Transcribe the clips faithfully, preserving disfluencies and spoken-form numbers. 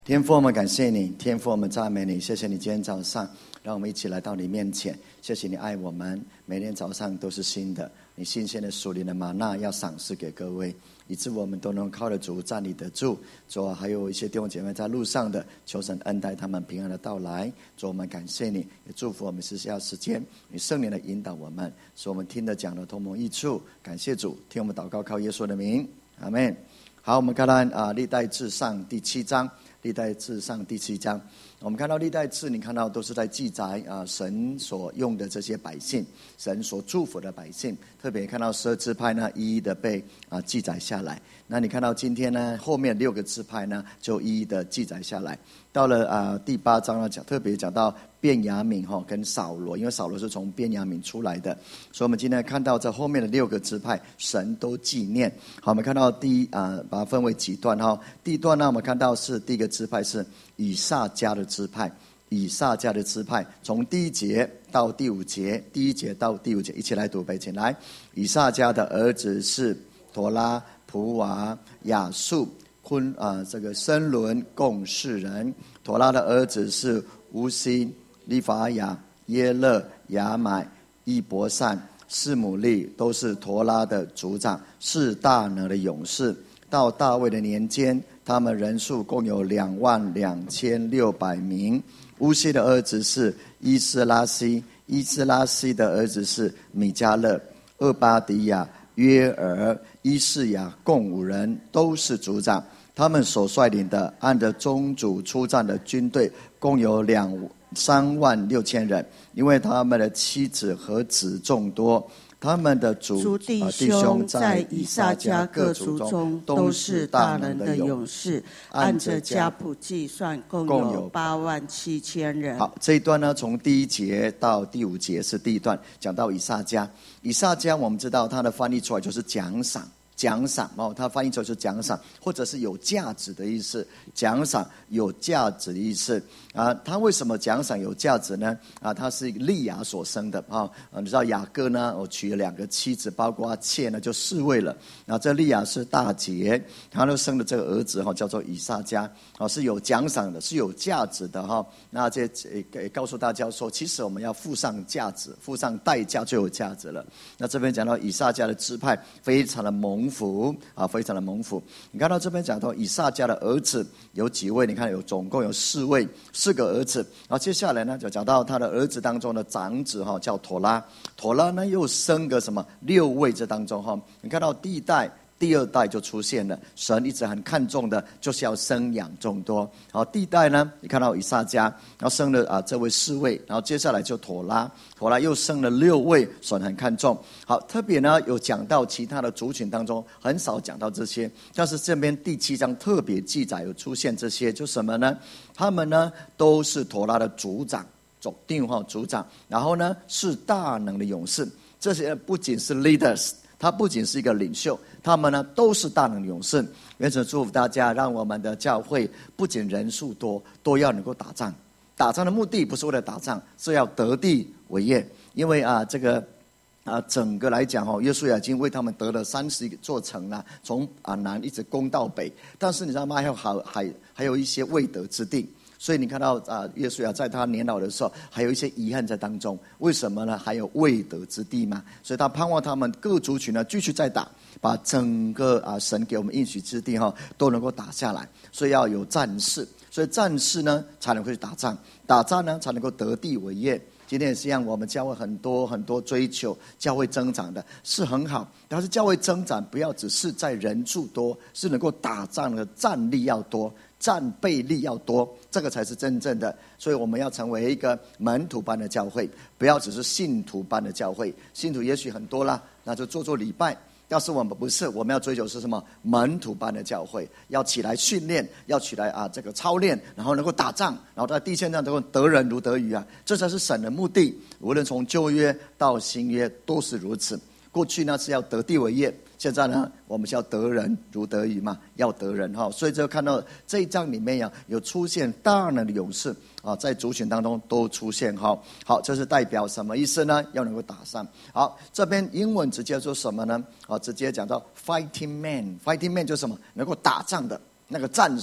天父，我们感谢你，天父，我们赞美你，谢谢你今天早上让我们一起来到你面前，谢谢你爱我们，每天早上都是新的，你新鲜的属灵的玛纳要赏赐给各位，以致我们都能靠得住，站立得住。主啊，还有一些弟兄姐妹在路上的，求神恩待他们平安的到来。主，我们感谢你，也祝福我们时下时间，你圣灵的引导我们，使我们听得讲的同盟益处。感谢主，听我们祷告，靠耶稣的名，阿们。好，我们看到啊，历代志上第七章。历代志上第七章，我们看到历代志，你看到都是在记载啊神所用的这些百姓，神所祝福的百姓，特别看到十二支派呢一一的被啊记载下来。那你看到今天呢后面六个支派呢就一一的记载下来。到了啊第八章呢讲特别讲到便雅悯哈跟扫罗，因为扫罗是从便雅悯出来的，所以我们今天看到这后面的六个支派神都纪念。好，我们看到第一啊把它分为几段哈。第一段呢我们看到是第一个支派是以萨迦的支派，以萨迦的支派从第一节到第五节，第一节到第五节一起来读背起来。以萨迦的儿子是陀拉、普瓦、亚述、昆啊这个申伦共四人。陀拉的儿子是乌西、利法亚、耶勒、亚买、伊伯善、示姆利，都是陀拉的族长，是大能的勇士。到大卫的年间，他们人数共有两万两千六百名。乌西的儿子是伊斯拉西，伊斯拉西的儿子是米迦勒、厄巴迪亚、约尔、伊士雅，共五人，都是族长。他们所率领的按着宗主出战的军队共有两三万六千人，因为他们的妻子和子众多。他们的主弟兄在以萨迦各族中都是大能的勇士，按着家谱计算共有八万七千人。 好，这一段呢从第一节到第五节是第一段，讲到以萨迦。以萨迦我们知道他的翻译出来就是奖赏，奖赏哦，它翻译出来是奖赏，或者是有价值的意思。奖赏有价值的意思啊，他为什么奖赏有价值呢？啊，他是利亚所生的啊，你知道雅各呢，我娶了两个妻子，包括妾呢就四位了。啊，这利亚是大姐，他就生的这个儿子哈，叫做以萨迦啊，是有奖赏的，是有价值的哈。那这也告诉大家说，其实我们要付上价值，付上代价就有价值了。那这边讲到以萨迦的支派非常的蒙福啊，非常的蒙福。你看到这边讲到以萨迦的儿子有几位？你看有总共有四位，四个儿子。然后接下来呢，就讲到他的儿子当中的长子哈，叫陀拉。陀拉呢又生个什么六位？这当中哈，你看到第一代。第二代就出现了，神一直很看重的就是要生养众多。好，第一代呢，你看到以萨迦，然后生了啊这位四位，然后接下来就陀拉，陀拉又生了六位，神很看重。好，特别呢有讲到其他的族群当中很少讲到这些，但是这边第七章特别记载有出现这些，就什么呢？他们呢都是陀拉的族长，总定哈族长，然后呢是大能的勇士。这些不仅是 leaders。他不仅是一个领袖，他们呢都是大能的勇士。愿神祝福大家，让我们的教会不仅人数多，都要能够打仗。打仗的目的不是为了打仗，是要得地为业。因为啊，这个啊，整个来讲哦，约书亚已经为他们得了三十座城了，从啊南一直攻到北。但是你知道吗？还有还还还有一些未得之地。所以你看到啊，约书亚在他年老的时候，还有一些遗憾在当中。为什么呢？还有未得之地嘛。所以他盼望他们各族群呢继续再打，把整个啊神给我们应许之地哈都能够打下来。所以要有战士，所以战士呢才能够去打仗，打仗呢才能够得地为业。今天也是一样，我们教会很多很多追求教会增长的是很好，但是教会增长不要只是在人数多，是能够打仗的战力要多。战备力要多，这个才是真正的。所以我们要成为一个门徒般的教会，不要只是信徒般的教会。信徒也许很多啦，那就做做礼拜。要是我们不是，我们要追求是什么？门徒般的教会，要起来训练，要起来啊，这个操练，然后能够打仗，然后在地线上能够得人如得鱼啊，这才是神的目的。无论从旧约到新约都是如此。过去呢是要得地为业，现在呢我们是要得人如得鱼嘛，要得人哈。所以就看到这一章里面呀，有出现大能的勇士啊，在族群当中都出现哈。好，这是代表什么意思呢？要能够打仗。好，这边英文直接说什么呢？啊，直接讲到 fighting man，fighting man 就是什么？能够打仗的那个战士。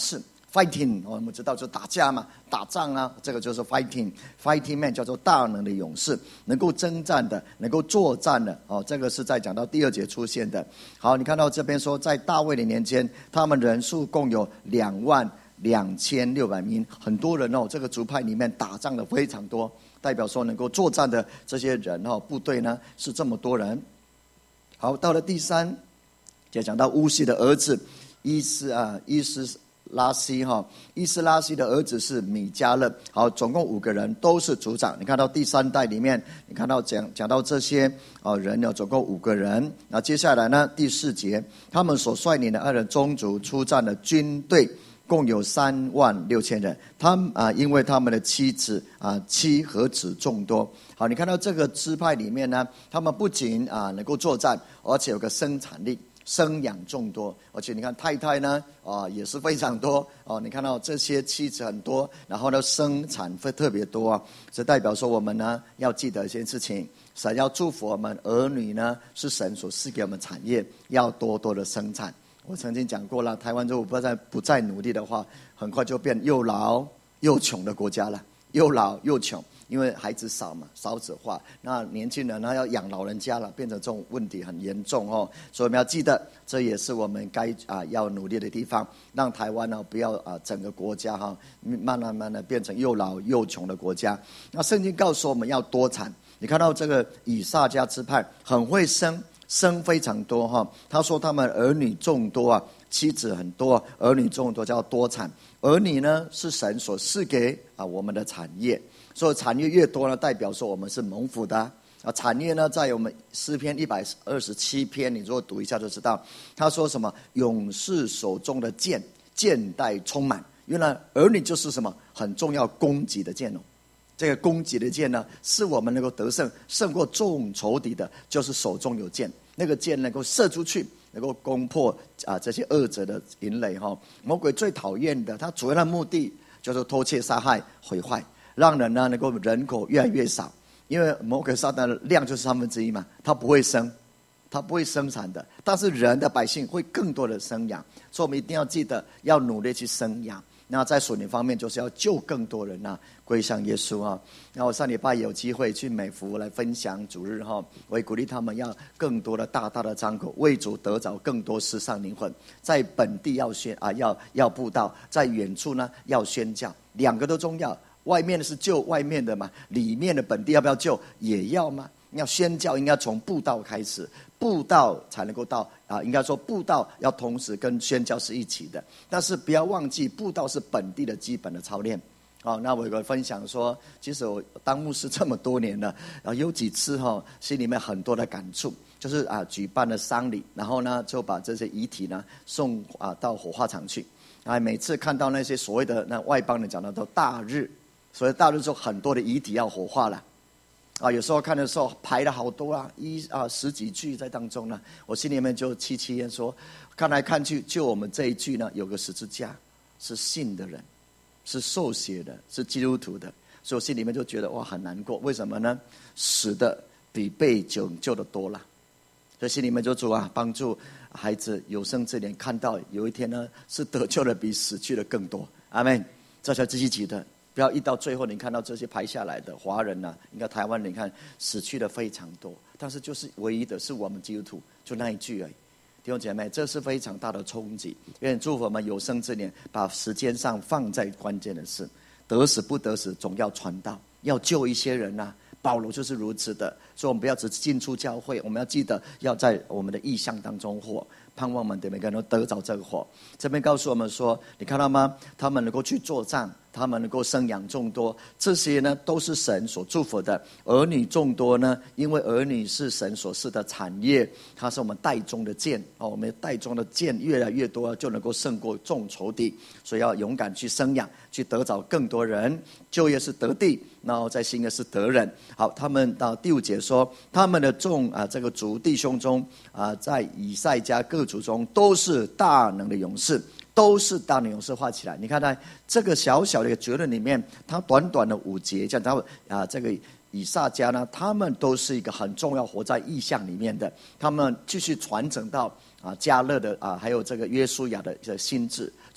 fighting， 我们知道就打架嘛，打仗啊，这个就是 fighting fighting man， 叫做大能的勇士，能够征战的，能够作战的哦，这个是在讲到第二节出现的。好，你看到这边说，在大卫的年间，他们人数共有两万两千六百名，很多人哦，这个族派里面打仗的非常多，代表说能够作战的这些人哦，部队呢是这么多人。好，到了第三节讲到乌西的儿子伊斯啊伊斯拉西哈，伊斯拉西的儿子是米迦勒。好，总共五个人都是族长。你看到第三代里面，你看到讲讲到这些啊人呢，总共五个人。那接下来呢，第四节，他们所率领的二人宗族出战的军队共有三万六千人。他们啊，因为他们的妻子啊妻和子众多。好，你看到这个支派里面呢，他们不仅啊能够作战，而且有个生产力。生养众多，而且你看太太呢，啊也是非常多哦。你看到这些妻子很多，然后呢生产会特别多啊。这代表说我们呢要记得一件事情，神要祝福我们儿女呢，是神所赐给我们产业，要多多的生产。我曾经讲过了，台湾如果不再不再努力的话，很快就变又老又穷的国家了，又老又穷。因为孩子少嘛，少子化，那年轻人呢要养老人家了，变成这种问题很严重哦。所以我们要记得，这也是我们该啊要努力的地方，让台湾呢不要啊整个国家哈慢慢慢的变成又老又穷的国家。那圣经告诉我们要多产，你看到这个以撒迦支派很会生，生非常多哈。他说他们儿女众多啊，妻子很多，儿女众多叫多产。儿女呢是神所赐给啊我们的产业。所以产业越多呢，代表说我们是蒙福的啊。啊产业呢，在我们诗篇一百二十七篇，你如果读一下就知道，他说什么？勇士手中的剑，剑带充满。原来儿女就是什么很重要攻击的剑哦。这个攻击的剑呢，是我们能够得胜，胜过众仇敌的，就是手中有剑。那个剑能够射出去，能够攻破啊这些恶者的营垒哈。魔鬼最讨厌的，他主要的目的就是偷窃、杀害、毁坏。让人呢能够人口越来越少，因为魔鬼撒旦的量就是三分之一嘛，它不会生，它不会生产的，但是人的百姓会更多的生养，所以我们一定要记得要努力去生养。那在属灵方面，就是要救更多人啊归向耶稣啊。那我上礼拜有机会去美孚来分享主日哈，我也鼓励他们要更多的大大的张口，为主得着更多世上灵魂，在本地要宣啊要要布道，在远处呢要宣教，两个都重要。外面的是救外面的嘛，里面的本地要不要救也要嘛。要宣教应该从布道开始，布道才能够到啊，应该说布道要同时跟宣教是一起的，但是不要忘记布道是本地的基本的操练。好、哦，那我有个分享说，其实我当牧师这么多年了，然后有几次哈、哦，心里面很多的感触，就是啊举办了丧礼，然后呢就把这些遗体呢送啊到火化场去，啊每次看到那些所谓的那外邦人讲的都大日。所以大陆就很多的遗体要火化了，啊，有时候看的时候排了好多啊，一啊十几具在当中呢，我心里面就戚戚焉说，看来看去，就我们这一句呢，有个十字架，是信的人，是受洗的，是基督徒的，所以我心里面就觉得哇很难过，为什么呢？死的比被拯救的多了，所以心里面就主啊，帮助孩子有生之年看到有一天呢，是得救的比死去的更多，阿们，这才积极的。不要一到最后，你看到这些排下来的华人呐、啊，应该台湾人，你看死去的非常多，但是就是唯一的是我们基督徒，就那一句而已。弟兄姐妹，这是非常大的冲击。愿祝福我们有生之年，把时间上放在关键的事，得死不得死，总要传道，要救一些人呐、啊。保罗就是如此的，所以我们不要只进出教会，我们要记得要在我们的意向当中活，盼望我们每个人都得着这个火。这边告诉我们说，你看到吗？他们能够去作战，他们能够生养众多，这些呢都是神所祝福的。儿女众多呢，因为儿女是神所赐的产业，它是我们袋中的剑哦，我们袋中的剑越来越多，就能够胜过众仇敌。所以要勇敢去生养，去得着更多人。就业是得地，然后在新约是得人。好，他们到第五节说，他们的众啊，这个族弟兄中啊，在以赛迦各族中都是大能的勇士，都是大能的勇士。画起来，你看在这个小小的一个结论里面，它短短的五节讲到啊，这个以撒迦呢，他们都是一个很重要活在意象里面的，他们继续传承到啊加勒的啊，还有这个约书亚的心智。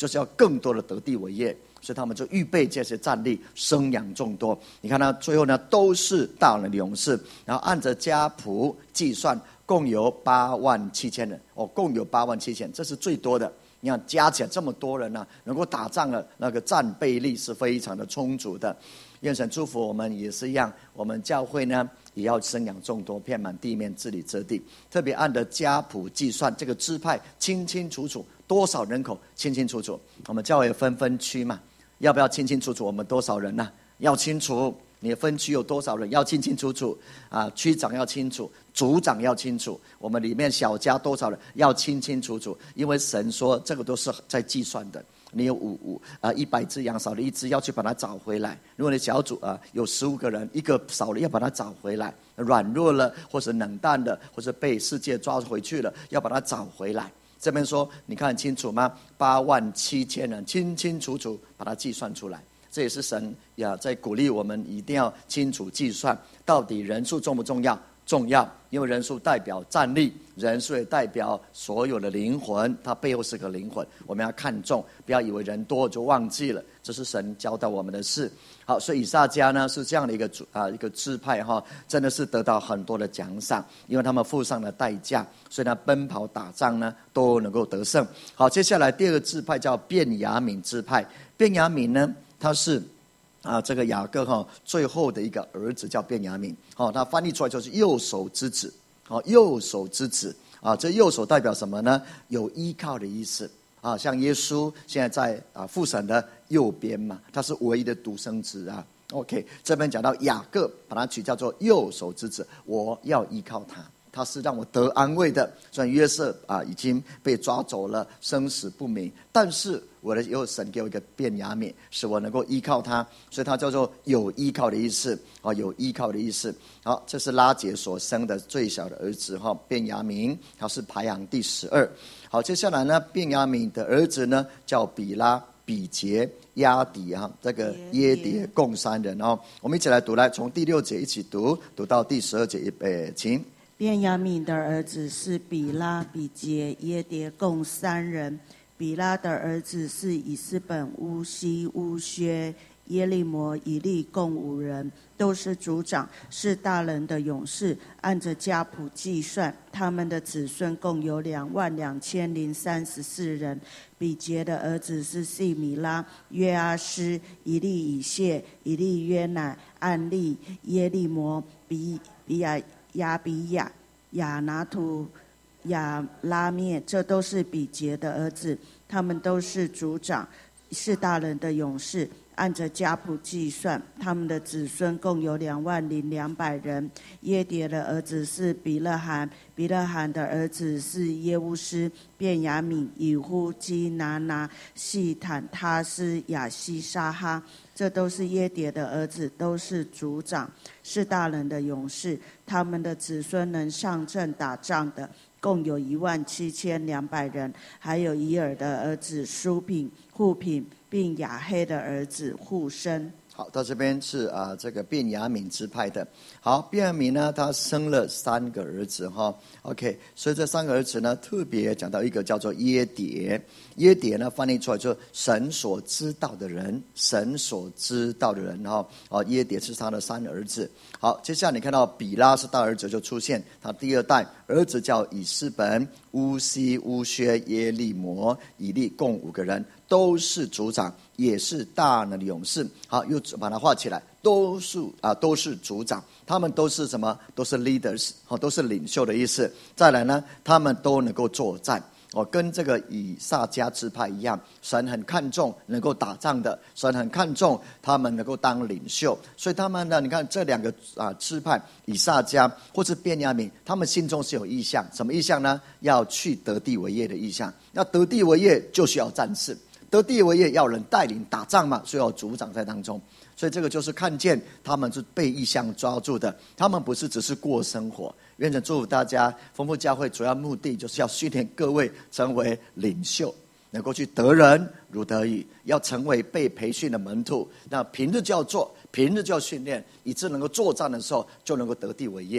就是要更多的得地为业，所以他们就预备这些战力，生养众多。你看他最后呢，都是大能的勇士，然后按着家谱计算，共有八万七千人。哦，共有八万七千，这是最多的。你看加起来这么多人呢、啊，能够打仗的那个战备力是非常的充足的。愿神祝福我们也是一样，我们教会呢也要生养众多，遍满地面，治理这地。特别按着家谱计算，这个支派清清楚楚，多少人口清清楚楚。我们教会有分分区嘛，要不要清清楚楚？我们多少人呢、啊？要清楚。你的分区有多少人要清清楚楚啊？区长要清楚，组长要清楚，我们里面小家多少人要清清楚楚，因为神说这个都是在计算的。你有五五啊一百只羊少了一只，要去把它找回来。如果你小组啊有十五个人，一个少了要把它找回来，软弱了或者冷淡了，或者被世界抓回去了，要把它找回来。这边说你看清楚吗？八万七千人，清清楚楚把它计算出来。这也是神呀在鼓励我们一定要清楚计算，到底人数重不重要？重要，因为人数代表战力，人数也代表所有的灵魂，它背后是个灵魂，我们要看重，不要以为人多就忘记了，这是神教导我们的事。好，所以以撒家呢是这样的一个啊一个支派哈，真的是得到很多的奖赏，因为他们付上了代价，所以呢奔跑打仗呢都能够得胜。好，接下来第二个支派叫便雅悯支派，便雅悯呢他是啊，这个雅各哈最后的一个儿子叫便雅悯，哦，他翻译出来就是右手之子，哦，右手之子啊，这右手代表什么呢？有依靠的意思啊，像耶稣现在在啊父神的右边嘛，他是唯一的独生子啊。OK， 这边讲到雅各，把它取叫做右手之子，我要依靠他。他是让我得安慰的，虽然约瑟啊已经被抓走了，生死不明，但是我的有神给我一个便雅悯，使我能够依靠他，所以他叫做有依靠的意思啊，有依靠的意思。好，这是拉结所生的最小的儿子哈，便雅悯，他是排行第十二。好，接下来呢，便雅悯的儿子呢叫比拉、比杰、押底啊，这个耶迭共三人哦。我们一起来读，来从第六节一起读，读到第十二节，预备，请。 便雅悯的儿子是比拉、比杰、耶迭共三人。比拉的儿子是以斯本、乌西、乌薛、耶利摩、以利共五人，都是族长，是大人的勇士。按着家谱计算，他们的子孙共有两万两千零三十四人。比杰的儿子是细米拉、约阿斯、以利以谢、以利约乃、暗利、耶利摩、比比亚。亚比亚、亚拿图、亚拉灭，这都是比杰的儿子，他们都是族长，是大人的勇士。按着家谱计算，他们的子孙共有两万零两百人。耶迭的儿子是比勒罕，比勒罕的儿子是耶乌斯、便雅悯、以呼、基拿拿、细坦、他斯、亚西沙哈，这都是耶迭的儿子，都是族长，是大人的勇士。他们的子孙能上阵打仗的，共有一万七千两百人。还有以尔的儿子书品、户品，并亚黑的儿子户生。 好，到这边是啊，这个便雅悯支派的。好，便雅悯呢，他生了三个儿子哈。OK， 所以这三个儿子呢，特别讲到一个叫做耶迭。耶迭呢，翻译出来就是神所知道的人，神所知道的人哈。哦，耶迭是他的三儿子。好，接下来你看到比拉是大儿子就出现，他第二代儿子叫以斯本、乌西、乌薛、耶利摩、以利，共五个人。都是族长，也是大能的勇士。好，又把它画起来，都是啊，都是族长。他们都是什么？都是 leaders， 哦，都是领袖的意思。再来呢，他们都能够作战。哦，跟这个以撒家支派一样，神很看重能够打仗的，神很看重他们能够当领袖。所以他们呢，你看这两个啊支派，以撒家或是便雅悯，他们心中是有意向，什么意向呢？要去得地为业的意向。要得地为业，就需要战士。得地为业要人带领打仗嘛，所以要族长在当中。所以这个就是看见他们是被意象抓住的，他们不是只是过生活。愿神祝福大家，丰富教会主要目的就是要训练各位成为领袖，能够去得人如得鱼，要成为被培训的门徒。那平日就要做，平日就要训练，以致能够作战的时候就能够得地为业。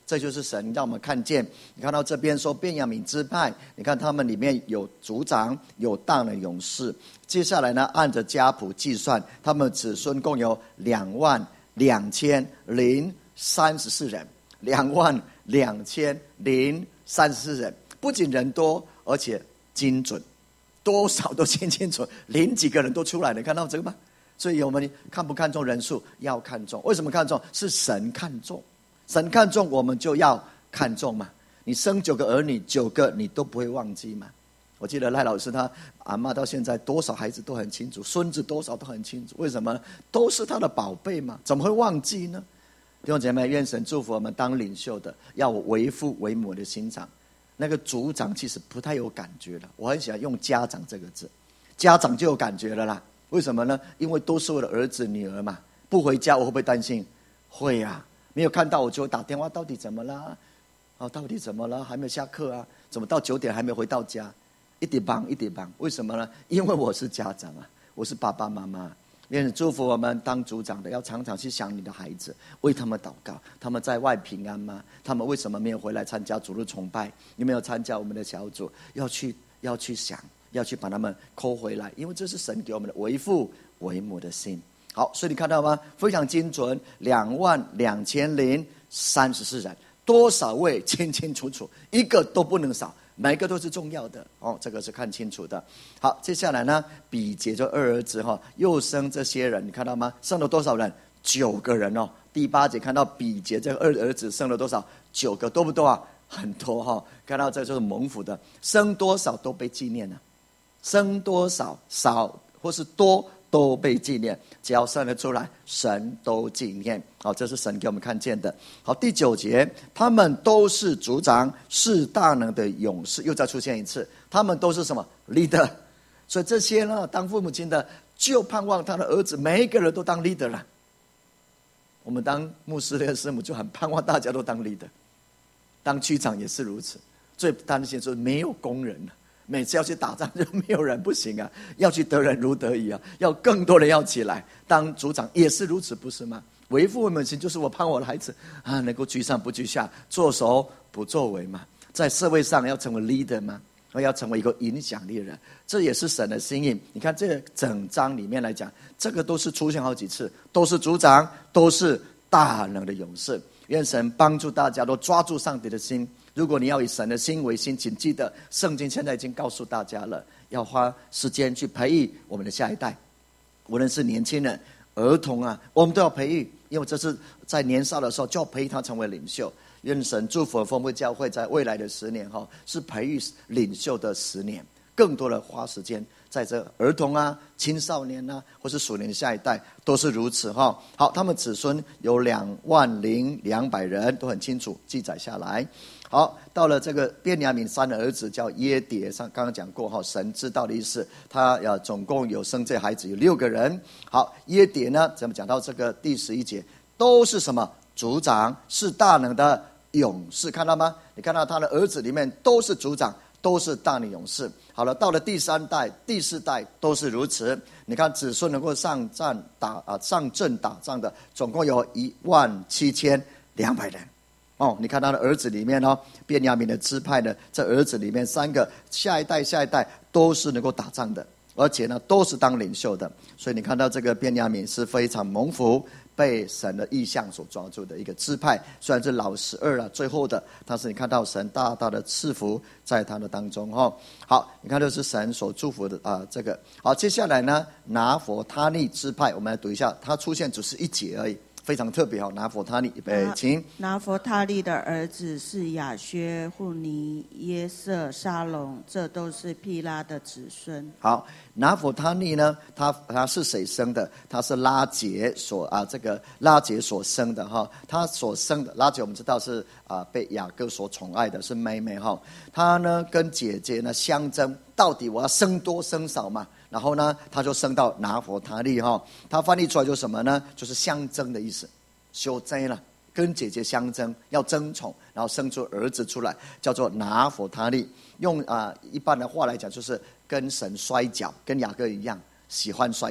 这就是神让我们看见。你看到这边说便雅悯支派，你看他们里面有族长，有大能勇士。接下来呢，按着家谱计算，他们子孙共有两万两千零三十四人，两万两千零三十四人，不仅人多，而且精准，多少都清清楚，零几个人都出来了，你看到这个吗？所以我们看不看重人数？要看重。为什么看重？是神看重，神看重我们就要看重嘛。你生九个儿女，九个你都不会忘记嘛。我记得赖老师他阿嬷到现在多少孩子都很清楚，孙子多少都很清楚。为什么呢？都是他的宝贝嘛，怎么会忘记呢？弟兄姐妹，愿神祝福我们当领袖的要为父为母的心肠。那个族长其实不太有感觉了，我很喜欢用家长这个字，家长就有感觉了啦。为什么呢？因为都是我的儿子女儿嘛，不回家我会不会担心？会啊，没有看到我就打电话，到底怎么了？哦，到底怎么了？还没有下课啊？怎么到九点还没回到家？一点帮一点帮，为什么呢？因为我是家长啊，我是爸爸妈妈。愿祝福我们当族长的要常常去想你的孩子，为他们祷告。他们在外平安吗？他们为什么没有回来参加主日崇拜？有没有参加我们的小组？要去要去想，要去把他们扣回来，因为这是神给我们的为父为母的心。好，所以你看到吗？非常精准，两万两千零三十四人，多少位清清楚楚，一个都不能少。每一个都是重要的哦，这个是看清楚的。好，接下来呢，比劫就二儿子哈、哦，又生这些人，你看到吗？生了多少人？九个人哦。第八节看到比劫这个二儿子生了多少？九个，多不多啊？很多哈、哦。看到这就是蒙福的，生多少都被纪念了，生多少少或是多都被纪念，只要生得出来，神都纪念。好，这是神给我们看见的。好，第九节，他们都是族长，是大能的勇士。又再出现一次，他们都是什么 leader？ 所以这些呢，当父母亲的就盼望他的儿子每一个人都当 leader 了。我们当牧师的师母就很盼望大家都当 leader， 当区长也是如此。最担心就是没有工人了。每次要去打仗就没有人不行啊，要去得人如得以啊，要更多人要起来当族长也是如此，不是吗？为父为母亲就是我盼我的孩子啊，能够居上不居下，作首不作为嘛，在社会上要成为 leader 嘛，要成为一个影响力的人，这也是神的心意。你看这整章里面来讲，这个都是出现好几次，都是族长，都是大能的勇士。愿神帮助大家都抓住上帝的心。如果你要以神的心为心，请记得圣经现在已经告诉大家了，要花时间去培育我们的下一代，无论是年轻人、儿童啊，我们都要培育，因为这是在年少的时候就要培育他成为领袖。愿神祝福丰富教会在未来的十年哈，是培育领袖的十年，更多的花时间在这儿童啊、青少年啊，或是属灵的下一代，都是如此哈。好，他们子孙有两万零两百人，都很清楚记载下来。好，到了这个便雅悯三的儿子叫耶迭，上刚刚讲过哈，神知道的意思，他要总共有生这孩子有六个人。好，耶迭呢，咱们讲到这个第十一节，都是什么族长，是大能的勇士，看到吗？你看到他的儿子里面都是族长，都是大能勇士。好了，到了第三代、第四代都是如此。你看子孙能够上战打啊上阵打仗的，总共有一万七千两百人。哦，你看他的儿子里面哦，便雅悯的支派的这儿子里面三个，下一代下一代都是能够打仗的，而且呢都是当领袖的。所以你看到这个便雅悯是非常蒙福，被神的意象所抓住的一个支派。虽然是老十二啊，最后的，但是你看到神大大的赐福在他的当中哈、哦。好，你看这是神所祝福的啊、呃，这个好。接下来呢，拿弗他利支派，我们来读一下，它出现只是一节而已。非常特别哈，拿弗他利，预备，请。 拿弗他利的儿子是亚薛、户尼、耶瑟、沙龙，这都是毗拉的子孙。 好，拿弗他利呢，他他是谁生的？他是拉结所啊，这个拉结所生的哈。他所生的拉结，我们知道是啊被雅各所宠爱的，是妹妹哈。他呢跟姐姐呢相争，到底我要生多生少嘛？然后呢，他就生到拿弗他利哈，他翻译出来就是什么呢？就是相争的意思，修争了，跟姐姐相争，要争宠，然后生出儿子出来，叫做拿弗他利。用啊、呃、一般的话来讲，就是跟神摔跤，跟雅各一样喜欢摔跤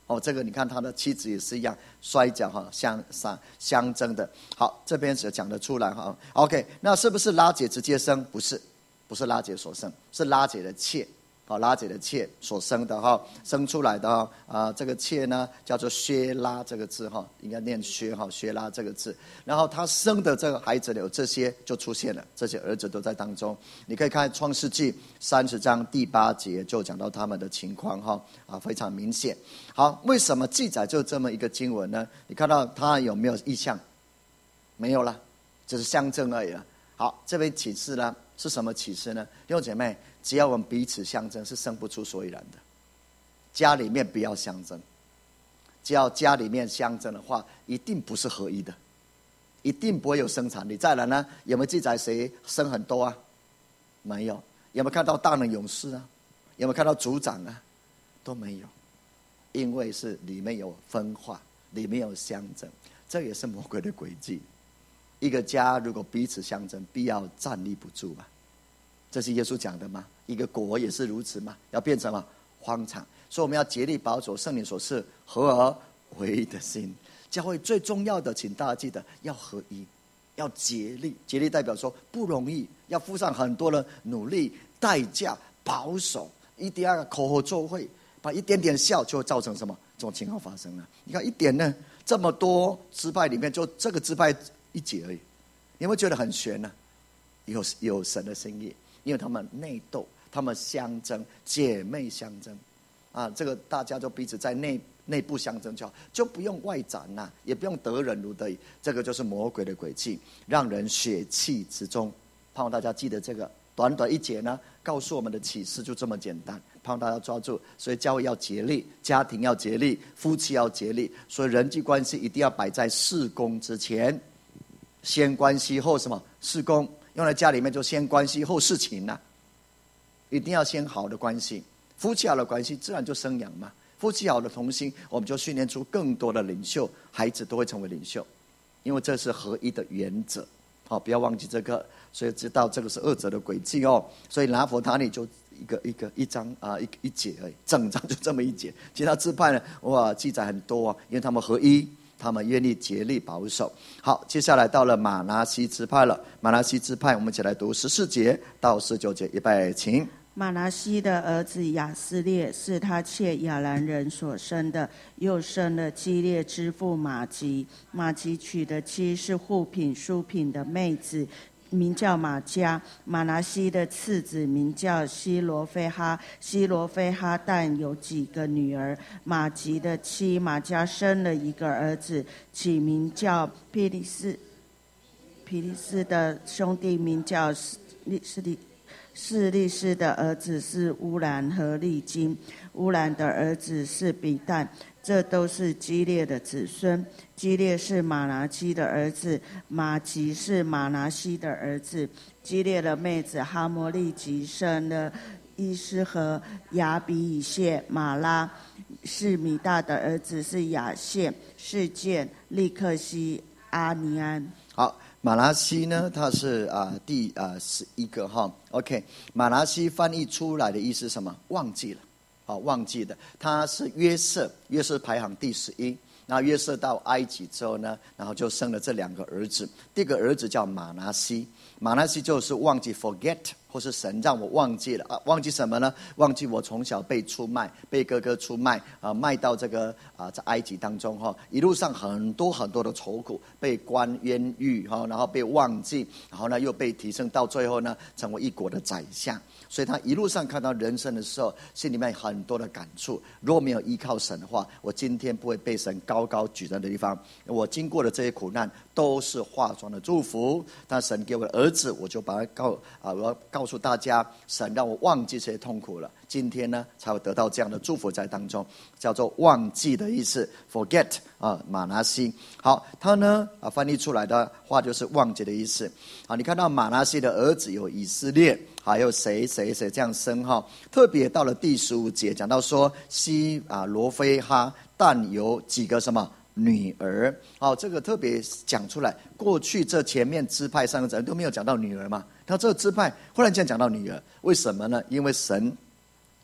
哦，这个你看他的妻子也是一样，摔跤哈，相相相争的。好，这边只讲得出来哈。OK， 那是不是拉结直接生？不是，不是拉结所生，是拉结的妾。好，拉结的妾所生的哈，生出来的哈啊，这个妾呢叫做薛拉这个字哈，应该念薛哈，薛拉这个字。然后他生的这个孩子有这些就出现了，这些儿子都在当中。你可以看创世纪三十章第八节就讲到他们的情况哈啊，非常明显。好，为什么记载就这么一个经文呢？你看到他有没有意象？没有了，只是象征而已了。好，这边启示呢是什么启示呢？弟兄姐妹，只要我们彼此相争，是生不出所以然的。家里面不要相争，只要家里面相争的话，一定不是合一的，一定不会有生产力。再来呢，有没有记载谁生很多啊？没有。有没有看到大能勇士啊？有没有看到族长啊？都没有，因为是里面有分化，里面有相争，这也是魔鬼的诡计。一个家如果彼此相争，必要站立不住嘛。这是耶稣讲的吗？一个国也是如此嘛，要变成了荒场。所以我们要竭力保守圣灵所赐合而为一的心。教会最重要的，请大家记得要合一，要竭力。竭力代表说不容易，要付上很多的努力代价，保守一定要口口作会，把一点点笑就会造成什么这种情况发生了。你看一点呢，这么多支派里面就这个支派一节而已，你会觉得很悬呢、啊？有有神的心意，因为他们内斗，他们相争，姐妹相争，啊，这个大家就彼此在内内部相争就好，就不用外展呐、啊，也不用得人如得意。这个就是魔鬼的诡计，让人血气之中。盼望大家记得这个，短短一节呢，告诉我们的启示就这么简单，盼望大家抓住。所以教会要竭力，家庭要竭力，夫妻要竭力，所以人际关系一定要摆在事工之前。先关系后什么事工，用在家里面就先关系后事情啊，一定要先好的关系，夫妻好的关系自然就生养嘛。夫妻好的同心，我们就训练出更多的领袖，孩子都会成为领袖，因为这是合一的原则。好，不要忘记这个，所以知道这个是恶者的诡计哦。所以拿佛他利就一个一个一章啊，一一节而已，整章就这么一节。其他支派呢，哇，记载很多啊，因为他们合一。他们愿意竭力保守。好，接下来到了马拿西支派了。马拿西支派，我们一起来读十四节到十九节，预备，请。 马拿西的儿子亚斯列是他妾亚兰人所生的，又生了基列之父马吉。马吉娶的妻是户品书品的妹子，名叫马加。马拿西的次子名叫西罗非哈，西罗非哈但有几个女儿。马吉的妻马加生了一个儿子，起名叫毗利斯。毗利斯的兄弟名叫示利示利示利斯的儿子是乌兰和利金，乌兰的儿子是比但，这都是基列的子孙。基列是马拿西的儿子，马吉是马拿西的儿子。基列的妹子哈摩利吉生了伊斯和亚比以谢。马拉是米大的儿子，是亚谢、示剑、利克西、阿尼安。 好，马拿西呢，它是啊、呃、第啊十一个哈 ，OK， 马拿西翻译出来的意思是什么？忘记了，好、哦，忘记的。他是约瑟，约瑟排行第十一。然后约瑟到埃及之后呢，然后就生了这两个儿子。第一个儿子叫马拿西，马拿西就是忘记 forget， 或是神让我忘记了啊，忘记什么呢？忘记我从小被出卖，被哥哥出卖啊，卖到这个啊在埃及当中哈，一路上很多很多的愁苦，被关冤狱哈，然后被忘记，然后呢又被提升到最后呢成为一国的宰相。所以他一路上看到人生的时候，心里面很多的感触。如果没有依靠神的话，我今天不会被神高高举在的地方。我经过的这些苦难都是化妆的祝福。但神给我的儿子，我就把他告啊，我要告诉大家，神让我忘记这些痛苦了。今天呢，才会得到这样的祝福在当中，叫做忘记的意思 ，forget 啊，马拿西。好，他呢啊翻译出来的话就是忘记的意思。好，你看到马拿西的儿子有以色列。还有谁谁谁这样生哈？特别到了第十五节讲到说西啊罗非哈但有几个什么女儿？哦，这个特别讲出来。过去这前面支派三个人都没有讲到女儿嘛，他这个支派忽然间讲到女儿，为什么呢？因为神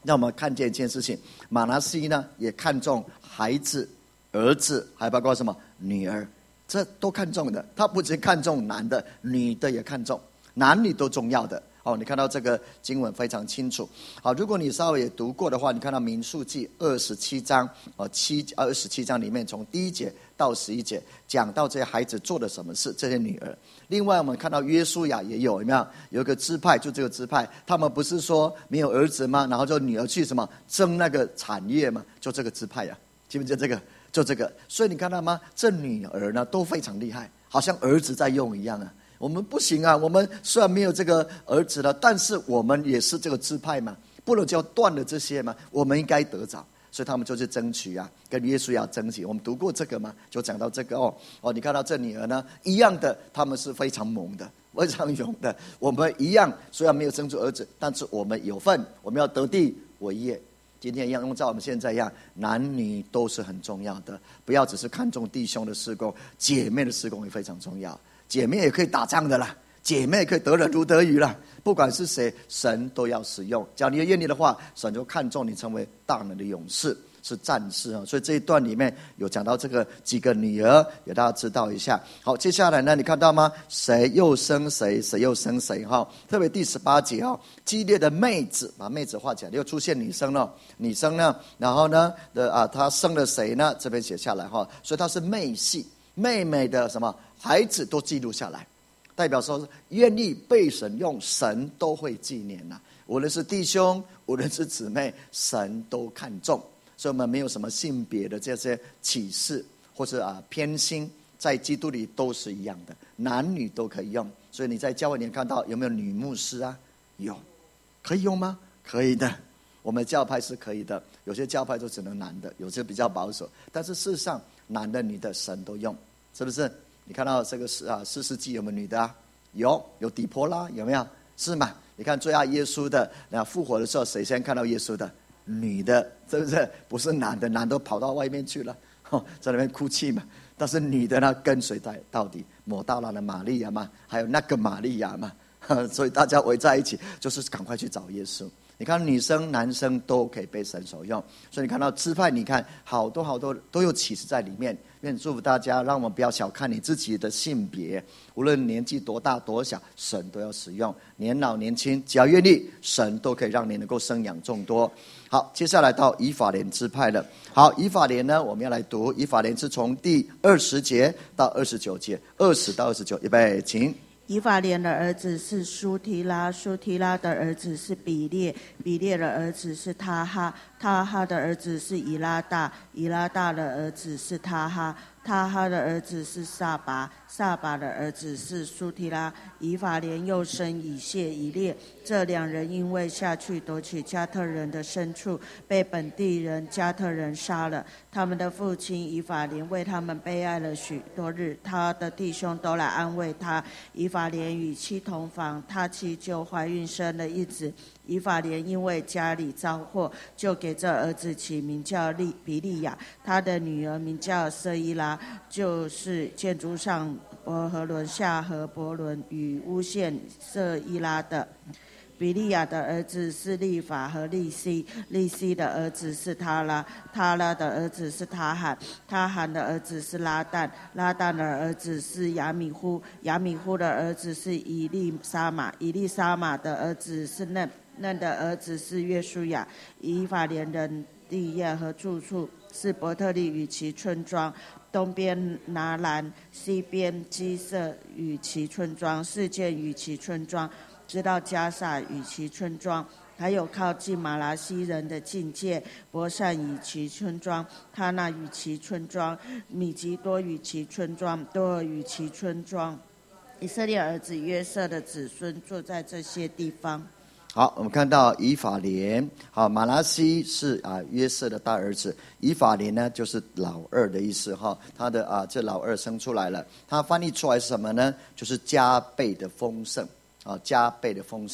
让我们看见一件事情，马拿西呢也看重孩子、儿子，还包括什么女儿，这都看重的。他不只看重男的，女的也看重，男女都重要的。哦，你看到这个经文非常清楚。好，如果你稍微也读过的话，你看到民数记二十七章，哦七二十七章里面从第一节到十一节讲到这些孩子做了什么事，这些女儿。另外我们看到约书亚也有有没有有一个支派，就这个支派，他们不是说没有儿子吗？然后就女儿去什么争那个产业嘛，就这个支派呀、啊，记不记得这个？就这个。所以你看到吗？这女儿呢都非常厉害，好像儿子在用一样啊。我们不行啊，我们虽然没有这个儿子了，但是我们也是这个支派嘛，不能就断了这些嘛，我们应该得着。所以他们就去争取啊，跟约书亚争取。我们读过这个嘛，就讲到这个哦哦，你看到这女儿呢，一样的，他们是非常猛的，非常勇的。我们一样，虽然没有生出儿子，但是我们有份，我们要得地为业。今天一样，用照我们现在一样，男女都是很重要的，不要只是看重弟兄的事工，姐妹的事工也非常重要。姐妹也可以打仗的啦，姐妹也可以得人如得鱼啦。不管是谁，神都要使用。只要你愿意的话，神就看重你成为大能的勇士，是战士啊。所以这一段里面有讲到这个几个女儿，给大家知道一下。好，接下来呢，你看到吗？谁又生谁，谁又生谁哈？特别第十八节哈，激烈的妹子，把妹子画起来，又出现女生了。女生呢，然后呢的啊，她生了谁呢？这边写下来哈，所以她是妹系，妹妹的什么？孩子都记录下来，代表说愿意被神用，神都会纪念呐、啊。无论是弟兄，无论是姊妹，神都看重。所以我们没有什么性别的这些歧视或者啊偏心，在基督里都是一样的，男女都可以用。所以你在教会里看到有没有女牧师啊？有，可以用吗？可以的。我们教派是可以的，有些教派就只能男的，有些比较保守。但是事实上，男的女的神都用，是不是？你看到这个是啊，四世纪有没有女的啊？有，有底波拉，有没有？是吗？你看最爱耶稣的，那复活的时候，谁先看到耶稣的？女的，是不是？不是男的，男的跑到外面去了，哦、在那边哭泣嘛。但是女的呢，跟随在到底，抹大拉的玛利亚嘛，还有那个玛利亚嘛，所以大家围在一起，就是赶快去找耶稣。你看女生男生都可以被神所用，所以你看到支派，你看好多好多都有启示在里面。愿祝福大家，让我们不要小看你自己的性别，无论年纪多大多小，神都要使用。年老年轻，只要愿意，神都可以让你能够生养众多。好，接下来到以法莲支派了。好，以法莲呢，我们要来读以法莲是从第二十节到二十九节，二十到二十九，预备，请。 以法莲的儿子是舒提拉，舒提拉的儿子是比列，比列的儿子是他哈，他哈的儿子是以拉大，以拉大的儿子是他哈，他哈的儿子是撒拔，撒拔的儿子是舒提拉。以法莲又生以谢、以列，这两人因为下去夺取加特人的牲畜，被本地人加特人杀了。他们的父亲以法莲为他们悲哀了许多日，他的弟兄都来安慰他。以法莲与妻同房，他妻就怀孕生了一子。以法莲因为家里遭祸，就给这儿子起名叫利比利亚，他的女儿名叫瑟伊拉，就是建筑上伯和伦下和伯伦与诬陷瑟伊拉的。比利亚的儿子是利法和利西，利西的儿子是他拉，他拉的儿子是他罕，他罕的儿子是拉旦，拉旦的儿子是亚米忽，亚米忽的儿子是以利沙玛，以利沙玛的儿子是嫩，嫩的儿子是约书亚。以法莲人地业和住处是伯特利与其村庄，东边拿兰，西边基色与其村庄，事件与其村庄，直到加萨与其村庄，还有靠近马拉西人的境界，伯善与其村庄，他那与其村庄，米吉多与其村庄，多尔与其村庄。以色列儿子约瑟的子孙住在这些地方。 好，我们看到以法莲，好，马拉西是啊约瑟的大儿子，以法莲呢就是老二的意思哈，他的啊这老二生出来了，他翻译出来是什么呢？就是加倍的丰盛啊，加倍的丰盛。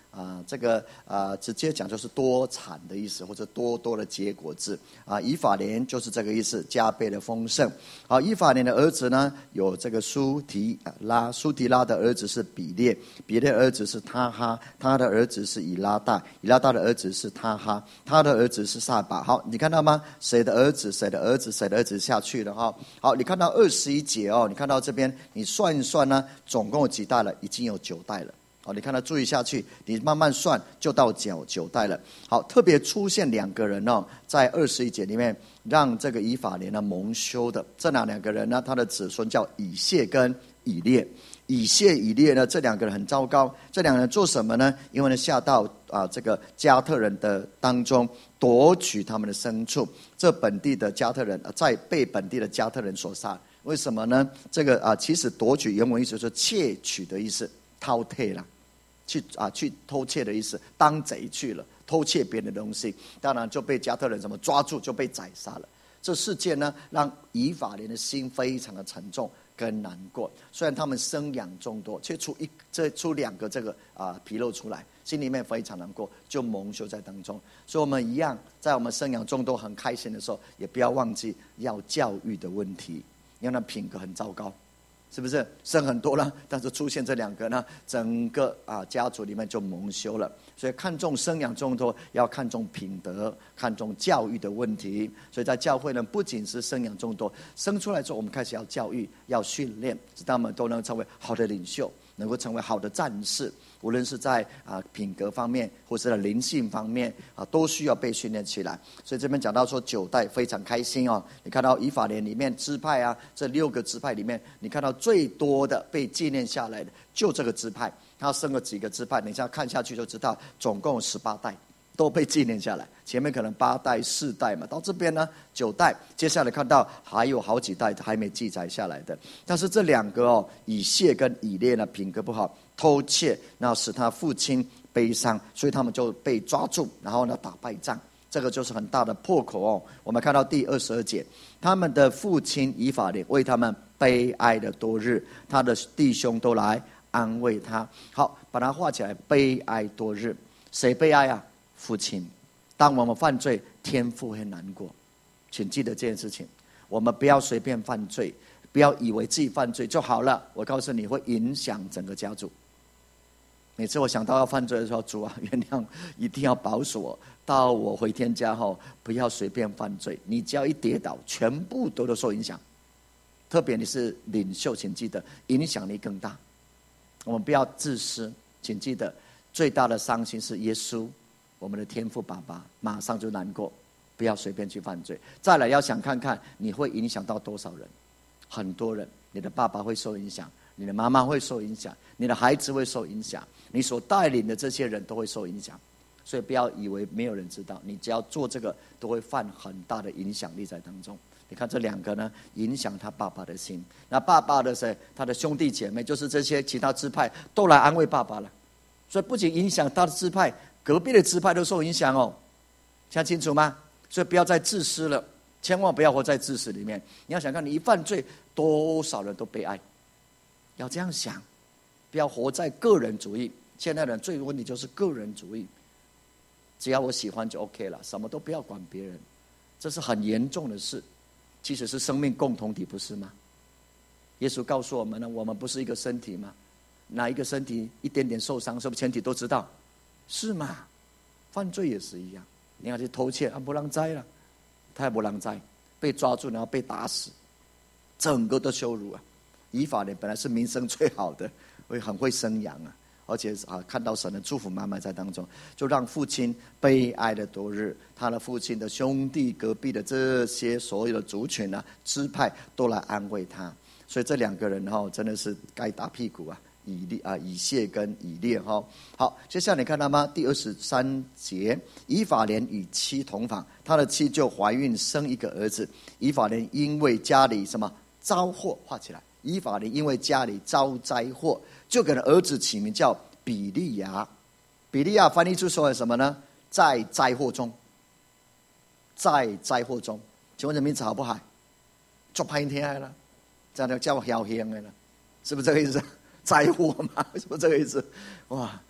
啊，这个啊，直接讲就是多产的意思，或者多多的结果子啊。以法莲就是这个意思，加倍的丰盛。好，以法莲的儿子呢，有这个苏提拉，苏提拉的儿子是比列，比列的儿子是他哈，他的儿子是以拉大，以拉大的儿子是他哈，他的儿子是撒巴。好，你看到吗？谁的儿子，谁的儿子，谁的儿子下去了哈。好，你看到二十一节哦，你看到这边，你算一算呢，总共有几代了？已经有九代了。好，你看他注意下去，你慢慢算就到九九代了。好，特别出现两个人哦，在二十一节里面，让这个以法莲呢蒙羞的。这哪两个人呢？他的子孙叫以谢跟以列。以谢、以列呢，这两个人很糟糕。这两个人做什么呢？因为呢下到啊这个加特人的当中，夺取他们的牲畜。这本地的加特人在被本地的加特人所杀。为什么呢？这个啊，其实夺取原文意思是窃取的意思，饕餮啦。去啊，去偷窃的意思，当贼去了，偷窃别人的东西，当然就被加特人怎么抓住，就被宰杀了。这事件呢，让以法莲的心非常的沉重跟难过。虽然他们生养众多，却出一这出两个这个啊纰漏出来，心里面非常难过，就蒙羞在当中。所以我们一样，在我们生养众多很开心的时候，也不要忘记要教育的问题，因为那品格很糟糕。是不是生很多了？但是出现这两个呢，整个啊家族里面就蒙羞了。所以看重生养众多，要看重品德，看重教育的问题。所以在教会呢，不仅是生养众多，生出来之后，我们开始要教育、要训练，使他们都能成为好的领袖，能够成为好的战士。无论是在啊品格方面，或是在灵性方面啊，都需要被训练起来。所以这边讲到说九代非常开心哦。你看到以法莲里面支派啊，这六个支派里面，你看到最多的被纪念下来的，就这个支派。他生了几个支派，你现在看下去就知道，总共十八代都被纪念下来。前面可能八代、四代嘛，到这边呢九代，接下来看到还有好几代还没记载下来的。但是这两个哦，以谢跟以列呢，品格不好。偷窃，然后使他父亲悲伤，所以他们就被抓住，然后呢打败仗，这个就是很大的破口哦。我们看到第二十二节，他们的父亲以法莲为他们悲哀的多日，他的弟兄都来安慰他。好，把它画起来，悲哀多日，谁悲哀啊？父亲。当我们犯罪，天父会难过，请记得这件事情。我们不要随便犯罪，不要以为自己犯罪就好了。我告诉你，会影响整个家族。每次我想到要犯罪的时候，主啊，原谅，一定要保守我，到我回天家后，不要随便犯罪。你只要一跌倒，全部都都受影响。特别你是领袖，请记得影响力更大。我们不要自私，请记得最大的伤心是耶稣，我们的天父爸爸马上就难过。不要随便去犯罪。再来要想看看你会影响到多少人，很多人，你的爸爸会受影响，你的妈妈会受影响，你的孩子会受影响，你所带领的这些人都会受影响。所以不要以为没有人知道，你只要做这个都会犯很大的影响力在当中。你看这两个呢，影响他爸爸的心，那爸爸的谁，他的兄弟姐妹，就是这些其他支派都来安慰爸爸了。所以不仅影响他的支派，隔壁的支派都受影响哦，想清楚吗？所以不要再自私了，千万不要活在自私里面。你要想看，你一犯罪，多少人都悲哀，要这样想，不要活在个人主义。现在人最问题就是个人主义，只要我喜欢就 OK 了，什么都不要管别人，这是很严重的事。其实是生命共同体，不是吗？耶稣告诉我们呢，我们不是一个身体吗？哪一个身体一点点受伤，是不是全体都知道？是吗？犯罪也是一样。你要去偷窃，啊，不让摘了，他也不让摘，被抓住然后被打死，整个的羞辱啊！以法莲本来是名声最好的，会很会生养啊，而且啊看到神的祝福满满在当中，就让父亲悲哀的多日。他的父亲的兄弟、隔壁的这些所有的族群啊、支派都来安慰他，所以这两个人哈、哦、真的是该打屁股啊！以列啊，以谢跟以列哈。好，接下来你看到吗？第二十三节，以法莲与妻同房，他的妻就怀孕生一个儿子。以法莲因为家里什么遭祸，画起来。以法莲因为家里遭灾祸，就给了儿子起名叫比利亚。比利亚翻译出说什么呢？在灾祸中，在灾祸中。请问这名字好不好？做拍天了，这样叫嚣香的了，是不是这个意思？灾祸嘛，为什么这个意思？哇，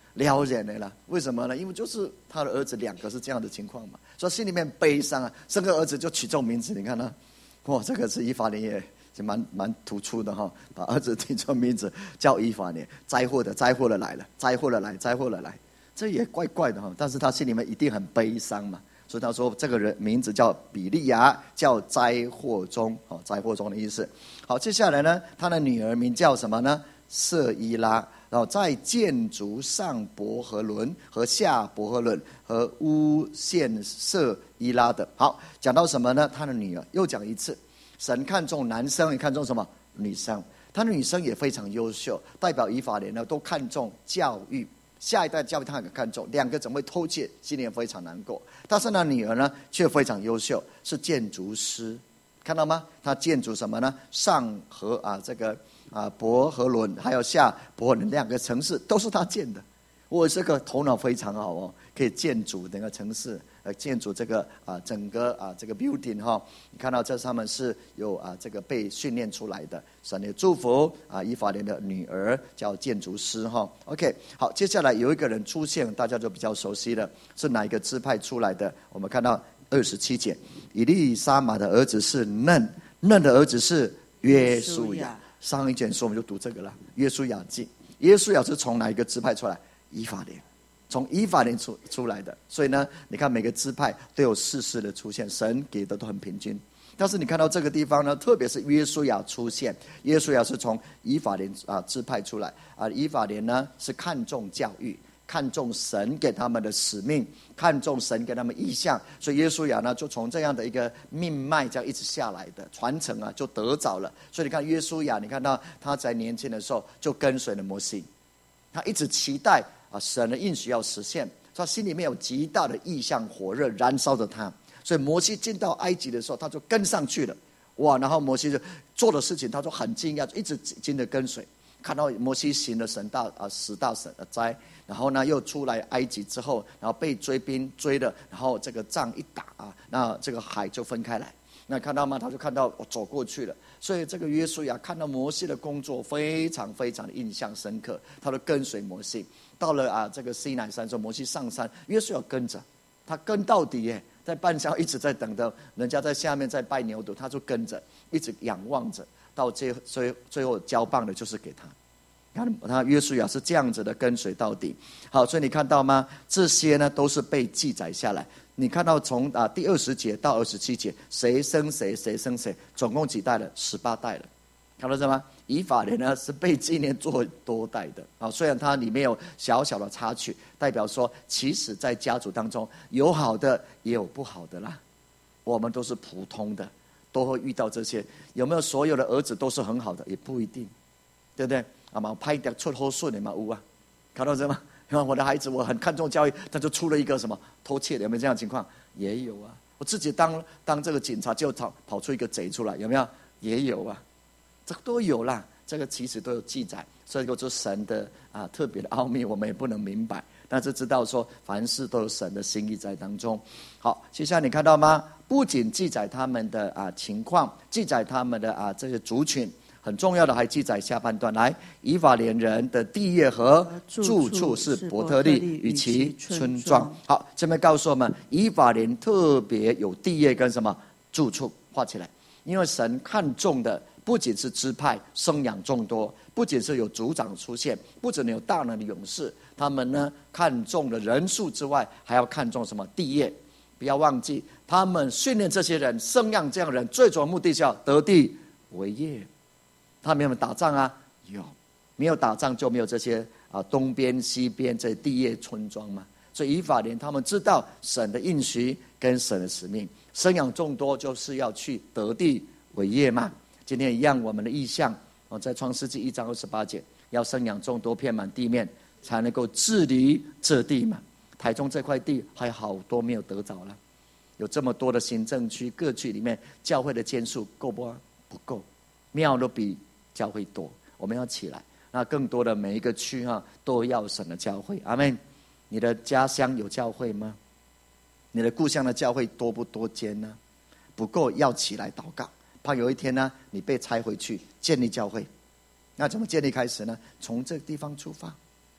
了然的啦。为什么呢？因为就是他的儿子两个是这样的情况嘛，所以心里面悲伤啊。生个儿子就取这种名字，你看呢？哇，这个是以法莲也是蛮蛮突出的哈，把儿子取这名字叫以法莲，灾祸的灾祸的来了，灾祸的来，灾祸的来，这也怪怪的哈。但是他心里面一定很悲伤嘛，所以他说这个人名字叫比利亚，叫灾祸中，哦，灾祸中的意思。好，接下来呢，他的女儿名叫什么呢？色伊拉。然后在建筑上伯和伦和下伯和伦和乌线色伊拉的。好，讲到什么呢？他的女儿又讲一次，神看重男生，也看重什么？女生。他的女生也非常优秀，代表以法莲呢都看重教育，下一代教育他很看重，两个怎么会偷窃，心里也非常难过。但是呢，女儿呢却非常优秀，是建筑师，看到吗？他建筑什么呢？上和啊这个。啊，伯和伦还有下伯和伦两个城市都是他建的。我这个头脑非常好哦，可以建筑整个城市，呃，建筑这个啊整个啊这个 building 哈、哦。你看到这上面是有啊这个被训练出来的，神的祝福啊，以法莲的女儿叫建筑师哈、哦。OK， 好，接下来有一个人出现，大家就比较熟悉了，是哪一个支派出来的？我们看到二十七节，以利沙玛的儿子是嫩，嫩的儿子是约书亚。上一卷书我们就读这个了，约书亚记。约书亚是从哪一个支派出来？以法莲，从以法莲出出来的。所以呢，你看每个支派都有士师的出现，神给的都很平均。但是你看到这个地方呢，特别是约书亚出现，约书亚是从以法莲啊支派出来啊。以法莲呢是看重教育，看重神给他们的使命，看重神给他们意向，所以约书亚呢就从这样的一个命脉这样一直下来的传承啊，就得着了。所以你看约书亚，你看到他在年轻的时候就跟随了摩西，他一直期待啊神的应许要实现，他心里面有极大的意向火热燃烧着他。所以摩西进到埃及的时候，他就跟上去了，哇！然后摩西就做的事情，他就很惊讶，一直紧的跟随。看到摩西行了神大啊十大神的灾，然后呢又出来埃及之后，然后被追兵追了，然后这个仗一打啊，那这个海就分开来，那看到吗？他就看到我走过去了。所以这个约书亚看到摩西的工作非常非常的印象深刻，他就跟随摩西。到了啊这个西乃山之后，摩西上山，约书亚跟着，他跟到底耶，在半山一直在等着人家在下面在拜牛犊，他就跟着，一直仰望着。到最最最后交棒的就是给他，看他约书亚是这样子的跟随到底。好，所以你看到吗？这些呢都是被记载下来。你看到从啊第二十节到二十七节，谁生谁，谁生谁，总共几代了？十八代了，看到这吗？以法莲呢是被纪念做多代的啊，虽然它里面有小小的插曲，代表说其实在家族当中有好的也有不好的啦，我们都是普通的。都会遇到这些，有没有所有的儿子都是很好的？也不一定，对不对？啊嘛，拍点出好顺的嘛，有啊，看到这吗？我的孩子我很看重教育，他就出了一个什么偷窃的，有没有这样的情况？也有啊。我自己当当这个警察，就跑跑出一个贼出来，有没有？也有啊，这个都有啦。这个其实都有记载，所以就是神的啊特别的奥秘，我们也不能明白。但是知道说凡事都有神的心意在当中。好，接下来你看到吗？不仅记载他们的啊情况，记载他们的啊这些族群，很重要的还记载下半段来，以法莲人的地业和住处是伯特利与其村庄。好，这边告诉我们，以法莲特别有地业跟什么住处，画起来，因为神看重的不仅是支派生养众多，不仅是有族长出现，不仅有大能的勇士，他们呢看重的人数之外，还要看重什么地业。不要忘记，他们训练这些人，生养这样的人，最主要目的是要得地为业。他们有没有打仗啊？有，没有打仗就没有这些啊东边西边这些地业村庄嘛。所以以法莲他们知道神的应许跟神的使命，生养众多就是要去得地为业嘛。今天一样，我们的意向哦，在创世纪一章二十八节，要生养众多，遍满地面，才能够治理这地嘛。台中这块地还有好多没有得着了，有这么多的行政区，各区里面教会的间数够不？不够，庙都比教会多，我们要起来。那更多的每一个区哈、啊、都要神的教会，阿们。你的家乡有教会吗？你的故乡的教会多不多间呢？不够，要起来祷告，怕有一天呢你被拆回去，建立教会。那怎么建立开始呢？从这个地方出发，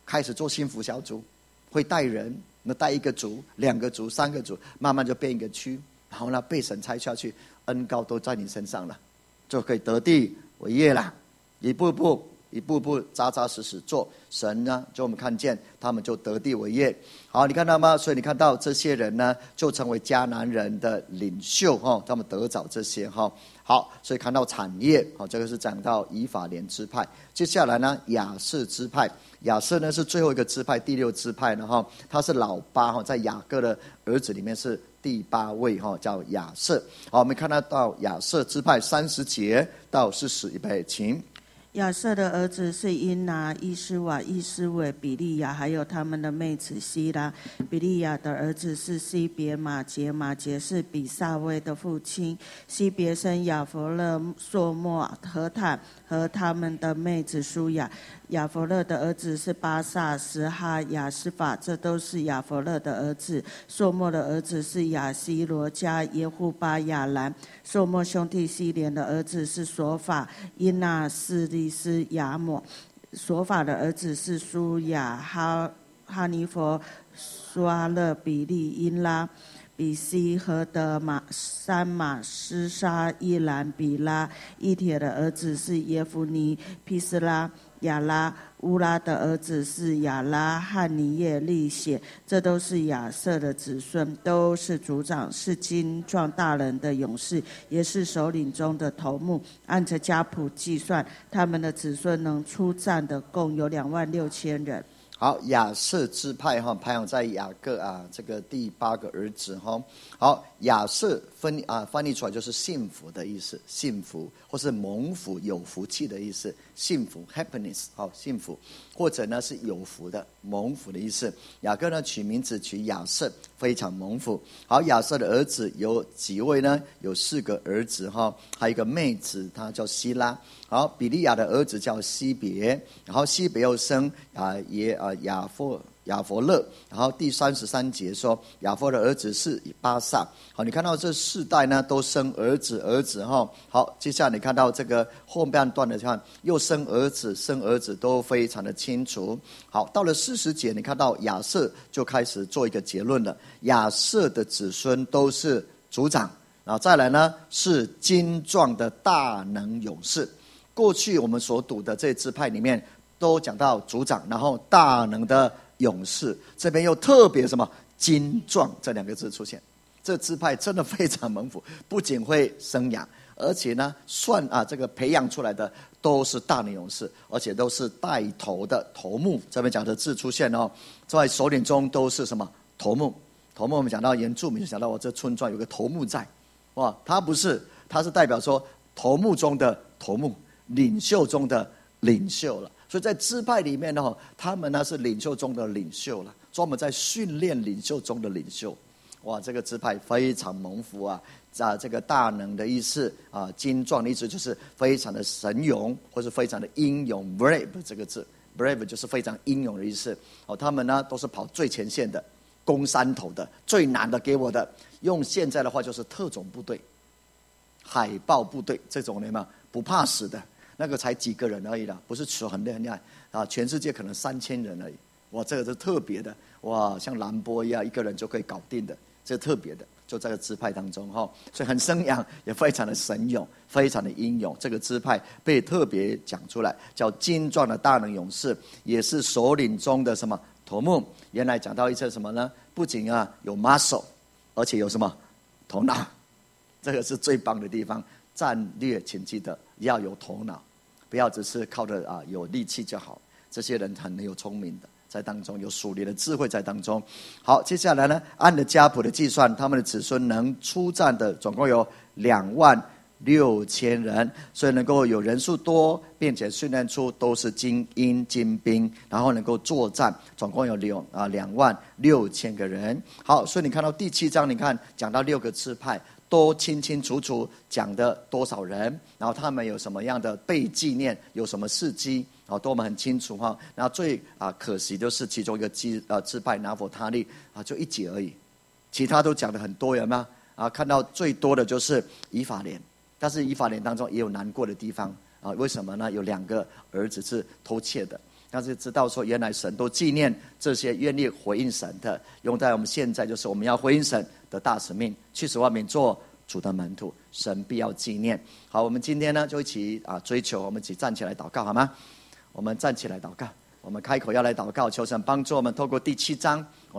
开始做幸福小组，会带人，那带一个组、两个组、三个组，慢慢就变一个区，然后呢被神差下去，恩膏都在你身上了，就可以得地为业了，一步步。一步步扎扎实实做，神呢，就我们看见他们就得地为业。好，你看到吗？所以你看到这些人呢，就成为迦南人的领袖哈，他们得着这些哈。好，所以看到产业，好，这个是讲到以法莲支派。接下来呢，亚设支派，亚设呢是最后一个支派，第六支派呢哈，他是老八哈，在雅各的儿子里面是第八位哈，叫亚设。好，我们看得到亚设支派三十节到四十，预备，请。 亚设的儿子是因拿、伊斯瓦、伊斯韦、比利亚，还有他们的妹子希拉。比利亚的儿子是西别、马杰，马杰是比萨威的父亲。西别生亚弗勒、朔莫、和坦和他们的妹子舒雅。亚弗勒的儿子是巴萨、什哈、亚斯法，这都是亚弗勒的儿子。朔莫的儿子是亚西罗加、耶户巴、亚兰。朔莫兄弟西连的儿子是索法、因纳、斯利斯、亚抹。索法的儿子是舒雅、哈哈尼佛、苏阿勒、比利、因拉。比西和德马三马斯沙伊兰比拉。伊铁的儿子是耶夫尼、皮斯拉、亚拉。乌拉的儿子是亚拉、汉尼耶、利血，这都是亚设的子孙，都是族长，是精壮大人的勇士，也是首领中的头目。按着家谱计算，他们的子孙能出战的共有两万六千人。 好，亚设支派哈，排行在雅各啊，这个第八个儿子哈。好，亚设分啊翻译出来就是幸福的意思，幸福或是蒙福、有福气的意思，幸福 happiness 好幸福，或者呢是有福的蒙福的意思。雅各呢取名字取亚设，非常蒙福。好，亚设的儿子有几位呢？有四个儿子哈，还有一个妹子，她叫希拉。好，比利亚的儿子叫西别，然后西别又生啊耶啊亚弗亚弗勒，然后第三十三节说亚弗的儿子是巴萨。好，你看到这四代呢都生儿子儿子哈。好，接下来你看到这个后半段的看又生儿子生儿子都非常的清楚。好，到了四十节，你看到亚设就开始做一个结论了，亚设的子孙都是族长，然后再来呢是精壮的大能勇士。过去我们所读的这支派里面都讲到族长，然后大能的勇士，这边又特别什么精壮这两个字出现。这支派真的非常蒙福，不仅会生养，而且呢算啊这个培养出来的都是大能勇士，而且都是带头的头目。这边讲的字出现哦，在首领中都是什么头目？头目我们讲到原住民，想到我这村庄有个头目在，哇，他不是，他是代表说头目中的头目。领袖中的领袖了，所以在支派里面呢，他们呢是领袖中的领袖了，专门在训练领袖中的领袖。哇，这个支派非常蒙福啊！啊，这个大能的意思啊，精壮的意思就是非常的神勇，或是非常的英勇 ，brave 这个字 ，brave 就是非常英勇的意思。哦，他们呢都是跑最前线的，攻山头的，最难的给我的。用现在的话就是特种部队、海豹部队这种人嘛，不怕死的。那个才几个人而已啦，不是说很厉害啊！全世界可能三千人而已。哇，这个是特别的哇，像兰波一样，一个人就可以搞定的，这特别的，就在这个支派当中哈，所以很生养，也非常的神勇，非常的英勇。这个支派被特别讲出来，叫精壮的大能勇士，也是首领中的什么头目。原来讲到一些什么呢？不仅啊有 muscle， 而且有什么头脑，这个是最棒的地方。战略请记得要有头脑。不要只是靠着啊有力气就好，这些人很有聪明的，在当中有属灵的智慧在当中。好，接下来呢，按着家谱的计算，他们的子孙能出战的总共有两万六千人，所以能够有人数多，并且训练出都是精英精兵，然后能够作战，总共有六啊两万六千个人。好，所以你看到第七章，你看讲到六个支派。都清清楚楚讲的多少人，然后他们有什么样的被纪念，有什么事迹，啊，都我们很清楚哈。然后最啊可惜就是其中一个支呃支派拿弗他利啊，就一节而已，其他都讲的很多，有没有啊？看到最多的就是以法莲，但是以法莲当中也有难过的地方啊。为什么呢？有两个儿子是偷窃的， 但是知道说原来神都纪念这些愿意回应神的，用在我们现在就是我们要回应神的大使命，去使万民做主的门徒，神必要纪念。好，我们今天呢就一起啊追求，我们一起站起来祷告好吗？我们站起来祷告，我们开口要来祷告，求神帮助我们透过第七章。我们